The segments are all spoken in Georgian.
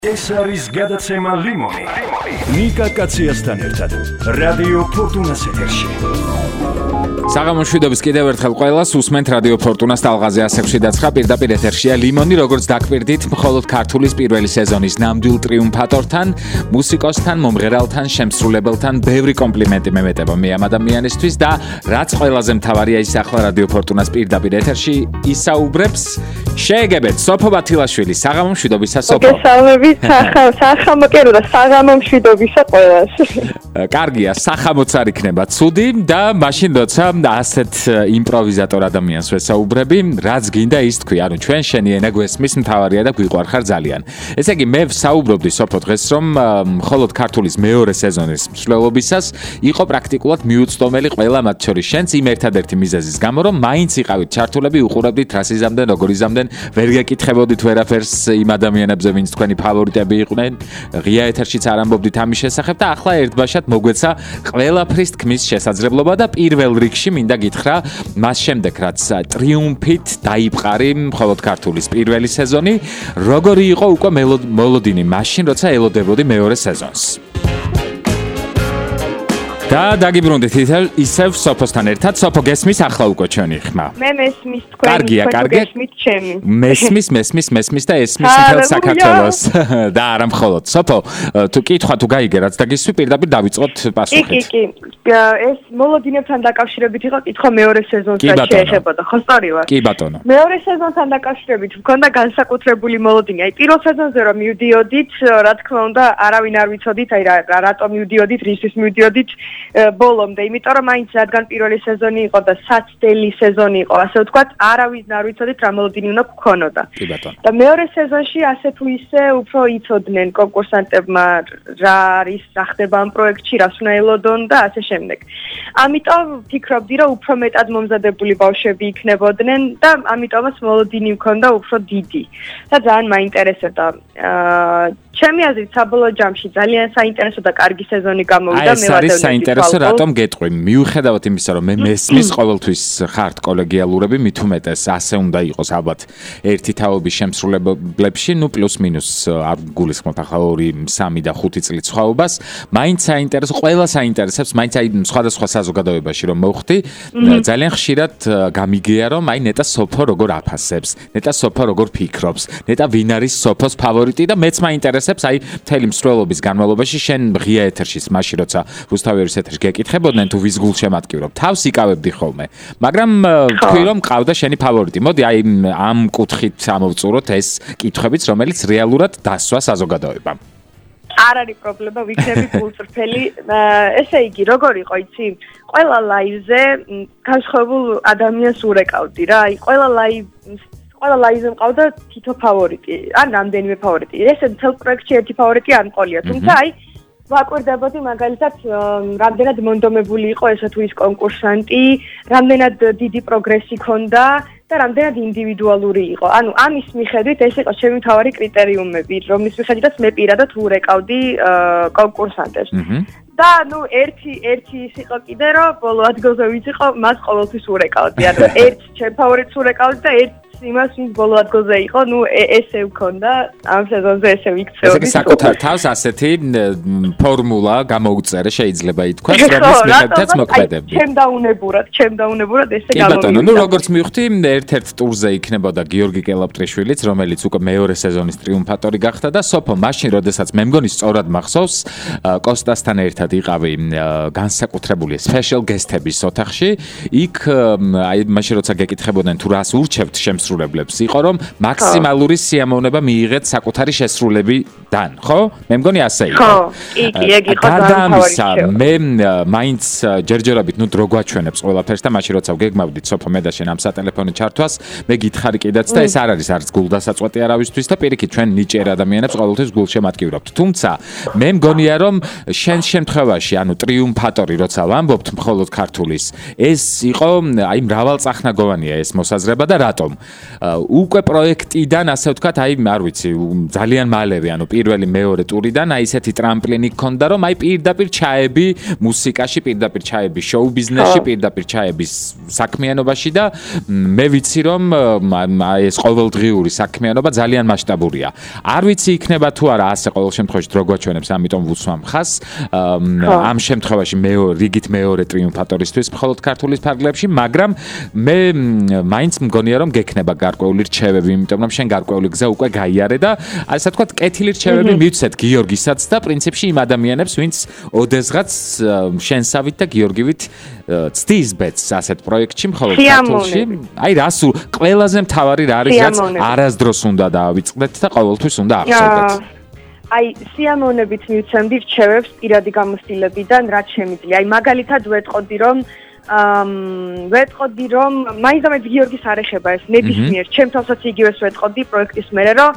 ეს არის გადაცემა ლიმონი. ნიკა კაციასთან ერთად რადიო ფორტუნას ეთერში. საღამოშვიდობის კიდევ ერთხელ ყველას უსმენთ რადიო ფორტუნას ტალღაზე 109 პირდაპირ ეთერშია ლიმონი, როგორც დაგვირდით, მხოლოდ ქართულის პირველი სეზონის ნამდვილ ტრიუმფატორთან, მუსიკოსთან, მომღერალთან, შემსრულებელთან ბევრი კომპლიმენტი მემეტება მე ამ ადამიანისთვის და რაც ყველაზე მთავარია ის ახლა რადიო ფორტუნას პირდაპირ ეთერში ისაუბრებს შეეგებეთ სოფო ბათილაშვილი. საღამოშვიდობისა სოფო. სახამოკეროდა საღამომშვიდობისა ყველას. კარგია, სახამოც არ იქნება ცუდი და მაშინ როცა ასეთ იმპროვიზატორ ადამიანს ვესაუბრები, რაც გინდა ის თქვი, ანუ ჩვენ შენი ენა გვესმის, მთავარია და გვიყვარხარ ძალიან. ესე იგი მე ვსაუბრობდი სოფო დღეს, რომ მხოლოდ ქართულის მეორე სეზონის მსვლელობისას იყო პრაქტიკულად მიუწვდომელი ყველა მათ შორის შენც იმ ერთადერთი მიზეზის გამო, რომ მაინც იყავით ჩართულები, უყურებდით რა სიზამდნენ, როგორ იზამდნენ, ვერ გეკითხებოდით ვერაფერს იმ ადამიანებზე, ვინც თქვენი ფავორიტები იყვნენ, ღია ეთერშიც არ ამბობდით ამის შესახებ და ახლა ერთბაშად მოგვეცა ყველაფრის თქმის შესაძლებლობა და პირველ რიგში მინდა გითხრა მას შემდეგ რაც ტრიუმფით დაიპყარი მხოლოდ ქართულის პირველი სეზონი, როგორი იყო უკვე მოლოდინი მაშინ, როცა ელოდებოდი მეორე სეზონს. და დაგიბრუნდით ისევ სოფოსთან ერთად. სოფო გესმის ახლა უკვე ჩვენი ხმა. მე მესმის თქვენი, გესმით ჩემი. მესმის და ესმის მთელ საქართველოს და არა მხოლოდ. სოფო, თუ კითხვა თუ გაიგე რაც დაგისვი პირდაპირ დავიწყოთ პასუხით. კი. ეს მოლოდინებთან დაკავშირებით იყო კითხვა მეორე სეზონსაც შეეხებოდა, ხო სწორი ვარ? კი ბატონო. მეორე სეზონთან დაკავშირებით მქონდა განსაკუთრებული მოლოდინი. აი პირველ სეზონზე რომ მივდიოდით, რა თქმა უნდა, არავინ არ ვიცოდით, აი რატომ მივდიოდით, რისთვის მივდიოდით ბოლომდე, იმიტომ რომ მაინც რადგან პირველი სეზონი იყო და საცდელი სეზონი იყო, ასე ვთქვათ, არავის არ ვიცოდით რა მოლოდინი უნდა გქონოდა. კი ბატონო. და მეორე სეზონში ასე თუ ისე უფრო იცოდნენ კონკურსანტებმა რა არის, რა ხდება ამ პროექტში, რას უნდა ელოდონ და ასე შემდეგ. ამიტომ ვფიქრობდი, რომ უფრო მეტად მომზადებული ბავშვები იქნებოდნენ და ამიტომაც მოლოდინი მქონდა უფრო დიდი. და ძალიან მაინტერესებდა. ჩემი აზრით საბოლოო ჯამში ძალიან საინტერესო და კარგი სეზონი გამოვიდა. მე ვარ საინტერესო რატომ გეტყვი? მიუხედავად იმისა, რომ მე მესმის ყოველთვის ხართ კოლეგიალურები, მით უმეტეს ასე უნდა იყოს ალბათ ერთი თაობის შემსრულებლებში, ნუ პლუს მინუს არ გულისხმობ ახლა 2, 3 და 5 წლის სხვაობას, მაინც საინტერესო, ყველა საინტერესებს, მაინც აი სხვადასხვა საზოგადოებაში რომ მოვხდი, ძალიან ხშირად გამიგია რომ აი ნეტა სოფო როგორ აფასებს, ნეტა სოფო როგორ ფიქრობს, ნეტა ვინ არის სოფოს ფავორიტი და მეც მაინტერესებს აი მთელი მსვლელობის განმავლობაში შენ ღია ეთერშიც მაშინ როცა რუსთავის ეთერში გეკითხებოდნენ თუ ვის გულ შემატკივრო თავს იკავებდი ხოლმე, მაგრამ თქვი რომ ყავდა შენი ფავორიტი. მოდი აი ამ კუთხით ამოვწუროთ ეს კითხვებიც, რომელიც რეალურად დასვა საზოგადოებამ. არ არის პრობლემა, ვიქნები ფულწრფელი. ესე იგი, როგორ იყო, იცი? ყველა ლაივზე განსხვავებულ ადამიანს ურეკავდი რა. აი ყველა ლაივზე მყავდა თითო ფავორიტი, ან რამდენიმე ფავორიტი. ესე მთელ პროექტში ერთი ფავორიტი არ მყოლია, თუმცა აი ვაკვირდებოდი მაგალითად რამდენად მონდომებული იყო ესე თუ ის კონკურსანტი, რამდენად დიდი პროგრესი ჰქონდა და რამდენად ინდივიდუალური იყო. ანუ ამის მიხედვით ეს იყო ჩემი მთავარი კრიტერიუმები, რომლის მიხედვითაც მე პირადად ურეკავდი კონკურსანტებს. და ნუ ერთი ის იყო კიდე რომ ბოლო ადგილზე ვიც იყო, მას ყოველთვის ურეკავდი. ანუ ერთ ჩემ ფავორიტს ურეკავდი და ერთ იმას ვინც ბოლო ადგილზე იყო, ნუ ესე ვქონდა ამ სეზონზე ესე ვიქცეოდი. ესე საკუთარ თავს ასეთი ფორმულა გამოუწერე შეიძლება ითქვას, რომლის მიხედვითაც მოქმედებდი. ჩემ დაუნებურად ესე გამოვიდა. კი ბატონო, ნუ როგორც მივხვდი, ერთ-ერთ ტურზე იქნებოდა გიორგი კელაპტრიშვილიც, რომელიც უკვე მეორე სეზონის ტრიუმფატორი გახდა და სოფო მაშინ, როდესაც მე მგონი სწორად მახსოვს, კოსტასთან ერთად იყავი განსაკუთრებული special guest-ების ოთახში. იქ აი მაშინ როცა გეკითხებოდნენ თუ რას ურჩევთ შემსრულებლებს, იყო რომ მაქსიმალური სიამოვნება მიიღეთ საკუთარი შესრულებიდან, ხო? მე მგონი ასე იყო. ხო, კი, ეგ იყო გადამისა, მე მაინც ჯერჯერობით ნუ დრო გვაჩვენებს ყველაფერს და მაშინ როცა ვგეგმავდით სოფო მე და შენ ამ სატელეფონო ჩართვას, მე გითხარი კიდეც და ეს არ არის არც გულდასაწყვეტი არავისთვის და პირიქით ჩვენ ნიჭიერ ადამიანებს ყოველთვის გულშემატკივრობთ. თუმცა მე მგონია რომ შენ შემთხვევაში, ანუ ტრიუმფატორი როცა ვამბობთ მხოლოდ ქართულის, ეს იყო აი მრავალწახნაგოვანია ეს მოსაზრება და რატომ? უკვე პროექტიდან ასე ვთქვათ, აი არ ვიცი, ძალიან მალევე, ანუ პირველი მეორე ტურიდან აი ესეთი ტრამპლინი გქონდა, რომ აი პირდაპირ ჩაები მუსიკაში, პირდაპირ ჩაები შოუ ბიზნესში, პირდაპირ ჩაები საქმიანობაში და მე ვიცი რომ ეს ყოველდღიური საქმიანობა ძალიან მასშტაბურია. არ ვიცი იქნება თუ არა ასე ყოველ შემთხვევაში რო გვაჩვენებს, ამიტომ ვუსვამ ხას. ამ შემთხვევაში რიგით მეორე ტრიუმფატორისთვის მხოლოდ ქართულის ფარგლებში, მაგრამ მე მაინც მგონია რომ გექნება გარკვეული რჩევები, იმიტომ რომ შენ გარკვეული გზა უკვე გაიარე და ასე ვთქვათ, კეთილი რჩევები მივცეთ გიორგისაც და პრინციპში იმ ადამიანებს, ვინც ოდესღაც შენსავით და გიორგივით ცდის ბედს ასეთ პროექტში მხოლოდ ქართულში. აი რა სულ ყველაზე მთავარი რა არის, რაც არასდროს უნდა დაავიწყდეთ და ყოველთვის უნდა ახსოვდეთ. აი სიამოვნებით მივცემდი რჩევებს პირადი გამოცდილებიდან, რაც შემიძლია. აი მაგალითად ვეტყოდი რომ მაინც გიორგის არ ეხება ეს ნებისმიერ ჩემთანაც იგივეს ვეტყოდი პროექტის მერე, რომ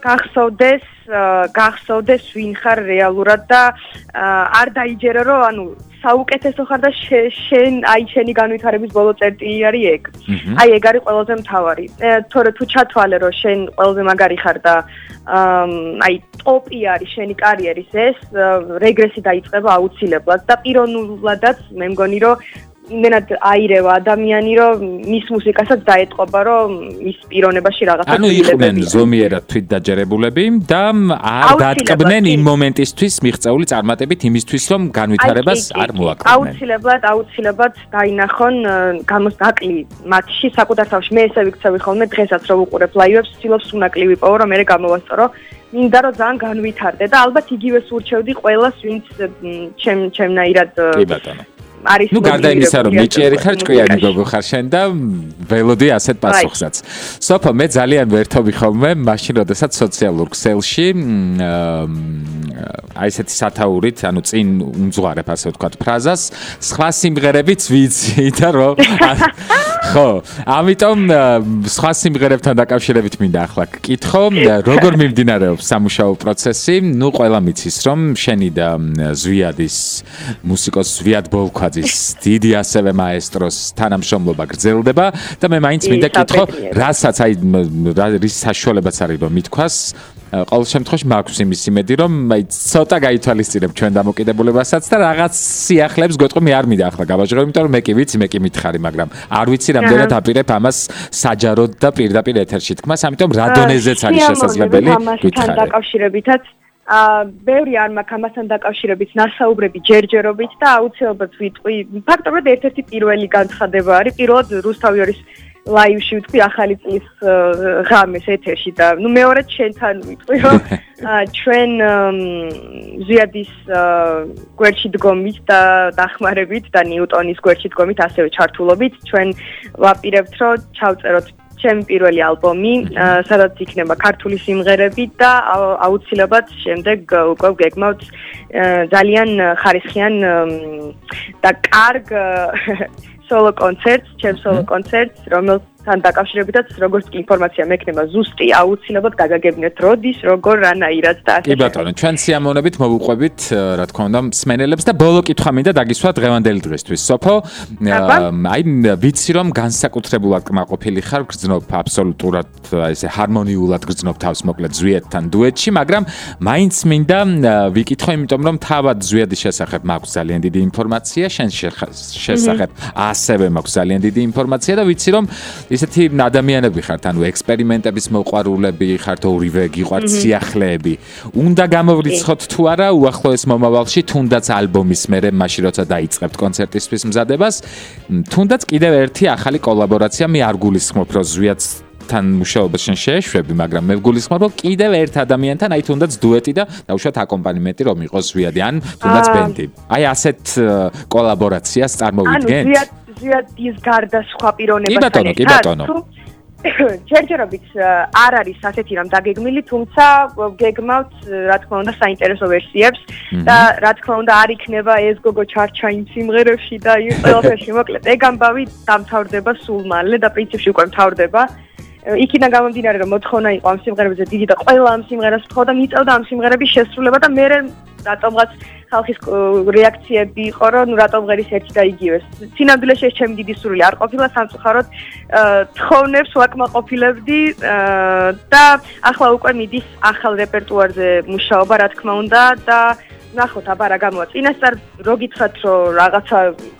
გახსოვდეს ვინ ხარ რეალურად და არ დაიჯერო რომ ანუ საუკეთესო ხარ და შენ აი შენი განვითარების ბოლო წერტილი არის ეგ. აი ეგ არის ყველაზე მთავარი. თორე თუ ჩათვალე რომ შენ ყველაზე მაგარი ხარ და აი ტოპი არის შენი კარიერის ეს რეგრესი დაიწყება აუცილებლად და პიროვნულადაც მე მგონი რომ იმენად აირევა ადამიანი, რომ მის მუსიკასაც დაეტყობა, რომ მის პიროვნებაში რაღაცა ანუ იყვნენ ზომიერად თვითდაჯერებულები და არ დატკბნენ იმ მომენტისთვის მიღწეული წარმატებით იმისთვის, რომ განვითარებას არ მოაკლდნენ. აუცილებლად დაინახონ გამოსაკლი მათში საკუთარ თავში. მე ესე ვიქცევი ხოლმე დღესაც რომ ვუყურებ ლაივებს, ვცდილობ სუნაკლი ვიპოვო, რომ მე გამოვასწორო. მინდა რომ ძალიან განვითარდე და ალბათ იგივეს ურჩევდი ყველას, ვინც ჩემნაირად კი ბატონო. ნუ გარდა იმისა რომ მიჭიერი ხარ, ჭკვიანი გოგო ხარ შენ და ველოდი ასეთ პასუხსაც. სოფო, მე ძალიან ვერთობი ხოლმე მაშინ, როდესაც სოციალურ ქსელში აი ესეთი სათაურით, ანუ წინ უმძღვარებ ასე ვთქვათ ფრაზას, სხვა სიმღერებიც ვიცი და რომ ხო, ამიტომ სხვა სიმღერებთან დაკავშირებით მინდა ახლა გკითხო, როგორ მიმდინარეობს სამუშაო პროცესი? ნუ ყველა მიცის რომ შენი და ზვიადის მუსიკოს ზვიად ბოლქვაძის დიდი ასევე მაესტროს თანამშრომლობა გრძელდება და მე მაინც მინდა გკითხო, რასაც აი რის საშუალებაც არის რომ მithქვას, ყოველ შემთხვევაში მაქვს იმის იმედი რომ აი ცოტა გაითვალისწინებ ჩვენ დამოკიდებულებასაც და რაღაც სიახლეებს გეტყვი, მე არ მინდა ახლა გავაჟღერო, იმიტომ რომ მე კი ვიცი, მე კი მითხარი, მაგრამ არ ვიცი რამდენად აპირებ ამას საჯაროდ და პირდაპირ ეთერში თქმას, ამიტომ რა დონეზეც არის შესაძლებელი გითხარი. დაკავშირებითაც ბევრი არ მაქვს ამასთან დაკავშირებით ნასაუბრები ჯერჯერობით და აუცილებლად ვიტყვი, ფაქტობრივად ერთ-ერთი პირველი განცხადება არის, პირველად რუსთავიორის ლაივში ვიტყვი ახალი წლის ღამეს ეთერში და ნუ მეორედ შენთან ვიტყვი, რომ ჩვენ ზვიადის გვერდში დგომით და დახმარებით და ნიუტონის გვერდში დგომით ასევე ჩართულობით ჩვენ ვაპირებთ, რომ ჩავწეროთ ჩემი პირველი ალბომი, სადაც იქნება ქართული სიმღერები და აუცილებლად შემდეგ უკვე გეგმავთ ძალიან ხარისხიან და კარგ სოლო კონცერტს, ჩემ სოლო კონცერტს, რომელთან დაკავშირებითაც როგორც კი ინფორმაცია მექნება ზუსტი, აუცილებლად გაგაგებინეთ როდის, როგორ, რანაირად და ასე. კი ბატონო, ჩვენ სიამოვნებით მოვუყვებით, რა თქმა უნდა, მსმენელებს და ბოლო კითხვა მინდა დაგისვა დღევანდელი დღისთვის. სოფო, აი ვიცი რომ განსაკუთრებულად კმაყოფილი ხარ, გრძნობ აბსოლუტურად ესე ჰარმონიულად გრძნობ თავს მოკლედ ზვიადთან დუეტში, მაგრამ მაინც მინდა ვიკითხო, იმიტომ რომ თავად ზვიადის შესახებ მაქვს ძალიან დიდი ინფორმაცია, შენ შესახებ ასევე მაქვს ძალიან დიდი ინფორმაცია და ვიცი რომ ისეთი ადამიანები ხართ, ანუ ექსპერიმენტების მოყვარულები ხართ, ორივე გიყვართ სიახლეები. უნდა გამოვრიცხოთ თუ არა უახლოეს მომავალში, თუნდაც ალბომის მერე, მაშინ როცა დაიწყებთ კონცერტისთვის მზადებას, თუნდაც კიდევ ერთი ახალი კოლაბორაცია, მე არ გულისხმობ, რომ ზვიადს თან მუშაობას შენ შეეშვები, მაგრამ მე ვგულისხმობ, რომ კიდევ ერთ ადამიანთან, აი თუნდაც დუეტი და დაუშვათ აკომპანიმენტი რომ იყოს ზვიადი, ან თუნდაც ბენდი. აი ასეთ კოლაბორაციას წარმოვიდგენთ? ანუ ზვიადის გარდა სხვა პიროვნებასთან კი ბატონო. ჯერჯერობით არ არის ასეთი რამ დაგეგმილი, თუმცა გეგმავთ, რა თქმა უნდა, საინტერესო ვერსიებს და რა თქმა უნდა არ იქნება ეს გოგო ჩარჩა იმ სიმღერებში და იმ ყველაფერში, მოკლედ ეგ ამბავი დამთავრდება სულ მალე და პრინციპში უკვე მთავრდება. იქიდან გამომდინარე, რომ მოთხოვნა იყო ამ სიმღერებზე დიდი და ყველა ამ სიმღერას თხოვდა, მიწევდა ამ სიმღერების შესრულება და მე რატომღაც ხალხის რეაქციები იყო, რომ რატომ ღერის ერთი და იგივე. სინამდვილეში ეს ჩემი დიდი სურვილი არ ყოფილა, სამწუხაროდ თხოვნებს ვაკმაყოფილებდი და ახლა უკვე მიდის ახალ რეპერტუარზე მუშაობა, რა თქმა უნდა და ნახოთ, აბა რა გამოვა. წინასწარ რო გითხრათ, რომ რაღაცა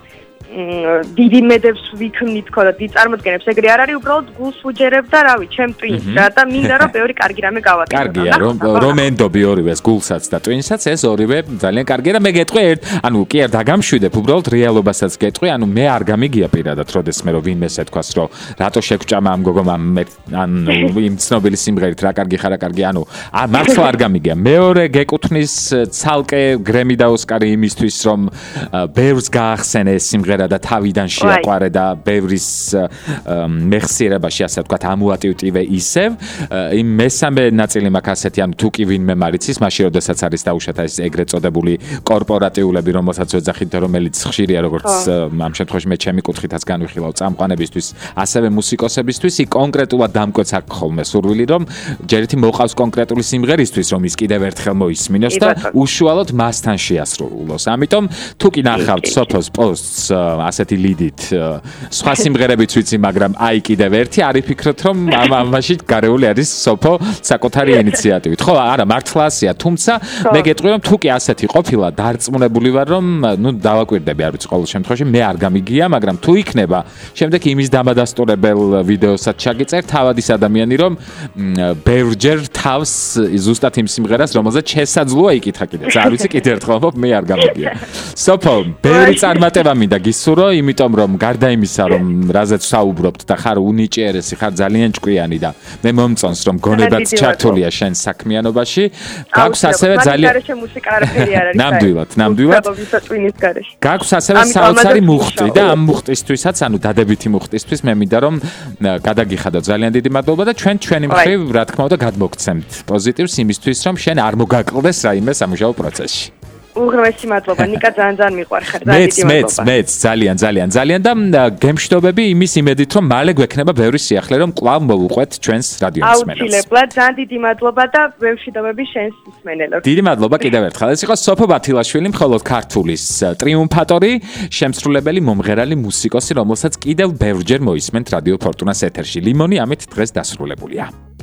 დიდი მედებს ვიქმნით თქო და დიდ წარმოდგენებს ეგრე არ არის, უბრალოდ გულს უჯერებ და რავი, ჩემ ტვინს რა და მინდა რომ ბევრი კარგი რამე გავაკეთო. კარგია, რომ ენდობი ორივეს, გულსაც და ტვინსაც, ეს ორივე ძალიან კარგია და მე გეტყვი ანუ კი არ დაგამშვიდებ, უბრალოდ რეალობასაც გეტყვი, ანუ მე არ გამიგია პირადად, როდესმე რომ ვინმეს ეთქვას, რომ რატო შეგჭამა ამ გოგომა ანუ იმ ცნობილი სიმღერით რა კარგი ხარ, რა კარგი, ანუ მართლა არ გამიგია. მეორე გეკუთვნის ცალკე გრემი და ოსკარი იმისთვის, რომ ბევრს გაახსენე ეს სიმღერა და თავიდან შეაყვარე და ბევრის მეხსიერებაში ასე ვთქვათ ამოატივტივე ისევ იმ მესამე ნაწილი მაქვს ასეთი ანუ თუ კი ვინმე მარიცის მაშინ როდესაც არის დაუშვათ ეს ეგრეთ წოდებული კორპორატიულები რომელსაც ვეძახით რომელიც ხშირია როგორც ამ შემთხვევაში მე ჩემი კუთხითაც განვიხილავ წამყვანებისთვის ასევე მუსიკოსებისთვის იქ კონკრეტულად დამკვეთს აქ ხოლმე სურვილი რომ ჯერითი მოყავს კონკრეტული სიმღერისთვის რომ ის კიდევ ერთხელ მოისმინოს და უშუალოდ მასთან შეასრულოს ამიტომ თუ კი ნახავთ სოფოს პოსტს ასეთი ლიდით სხვა სიმღერებიც ვიცი მაგრამ აი კიდევ ერთი არ იფიქროთ რომ ამაში გარეული არის სოფო საკუთარი ინიციატივით ხო არა მართლა ასეა თუმცა მე გეტყვი რომ თუ კი ასეთი ყოფილა დარწმუნებული ვარ რომ ნუ დავაკვირდები არ ვიცი ყოველ შემთხვევაში მე არ გამიგია მაგრამ თუ იქნება შემდეგ იმის დამადასტურებელ ვიდეოსაც ჩაგიწერ თავად ის ადამიანი რომ ბევრჯერ თავს ზუსტად იმ სიმღერას რომელზეც შესაძლოა იკითხა კიდეც არ ვიცი კიდევ ერთხელ მე არ გამიგია სოფო ბევრი წარმატება მინდა გისურვო იმიტომ რომ გარდა იმისა რომ რაზეც საუბრობთ და ხარ უნიჭიერესი ხარ ძალიან ჭკვიანი და მე მომწონს რომ გონებაც ჩართულია შენ საქმიანობაში გაქვს ასევე ძალიან ნამდვილად გაქვს ასევე საოცარი მუხტი და ამ მუხტისთვისაც ანუ დადებითი მუხტისთვის მე მინდა რომ გადაგიხადო ძალიან დიდი მადლობა და ჩვენი მხრივ რა თქმა უნდა გადმოგცემთ პოზიტივს იმისთვის რომ შენ არ მოგაკლდეს რაიმე სამუშაო პროცესში უღრმესი მადლობა ნიკა ძალიან მიყვარხარ მეც ძალიან და გემშვიდობები იმის იმედით რომ მალე გვექნება ბევრი სიახლე რომ კვლავ მოვუყვეთ ჩვენს რადიო მსმენელს აუცილებლად ძალიან დიდი მადლობა და გემშვიდობები შენს მსმენელებს დიდი მადლობა კიდევ ერთხელ ეს იყო სოფო ბათილაშვილი მხოლოდ ქართულის ტრიუმფატორი შემსრულებელი მომღერალი მუსიკოსი რომელსაც კიდევ ბევრჯერ მოისმენთ რადიო ფორტუნას ეთერში ლიმონი ამით დღეს დასრულებულია